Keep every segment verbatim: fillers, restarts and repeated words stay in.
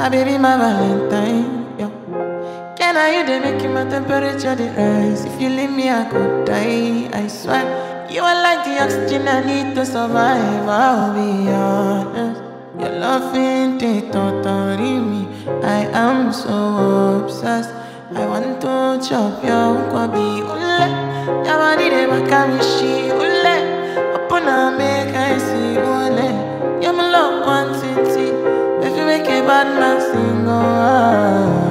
My baby, my Valentine, yo. Can I you they making my temperature the rise? If you leave me, I could die. I swear, you are like the oxygen I need to survive. I'll be honest, your love ain't it totally me. I am so obsessed. I want to chop your kwabi ule. Your body they make me she ule. Open up, make I see ule. You're my love quantity. If you make a bad man sing, oh.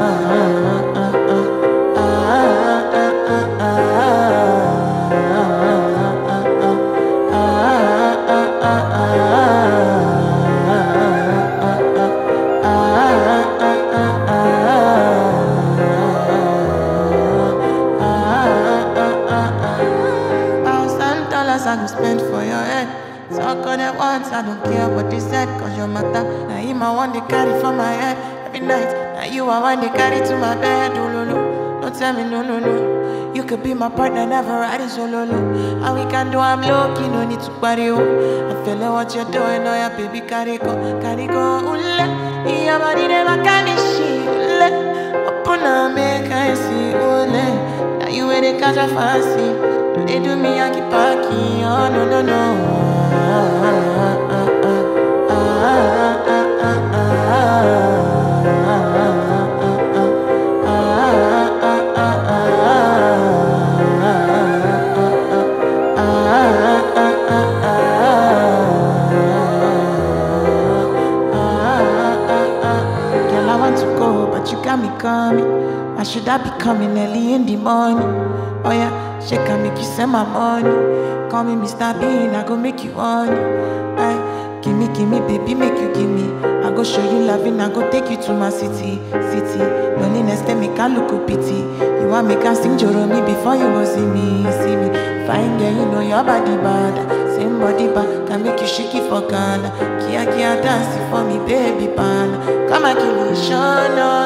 I go spend for your head. Talk on it once, I don't care what they said. Cause your matter, now you my one they carry for my head. Every night, now you are one they carry to my bed. Oh, no, no, don't tell me no, no, no. You could be my partner, never ride it solo, no. And we can do, I'm low-key, no need to party, oh. I feel like what you're doing, oh yeah, baby, carry go, carry go, ule. Your body never can be she, ule. Open up, make I see, ule. Now you where they catch a fancy. They do me Yankee Paki, oh no no no. Girl, I want to go, but you got me coming. Why should I be coming early in the morning? Oh yeah. She can make you send my money. Call me Mister Bean, I go make you honey. Aye, gimme, gimme, baby, make you gimme. I go show you loving, I go take you to my city, city. Loneliness, they make I look a pity. You want me can sing Joromi before you go see me, see me. Fine girl, you know your body bad. Same body bad, can make you shake it for Ghana. Kia, kia, dance for me, baby, pan. Come and kill me, Shana.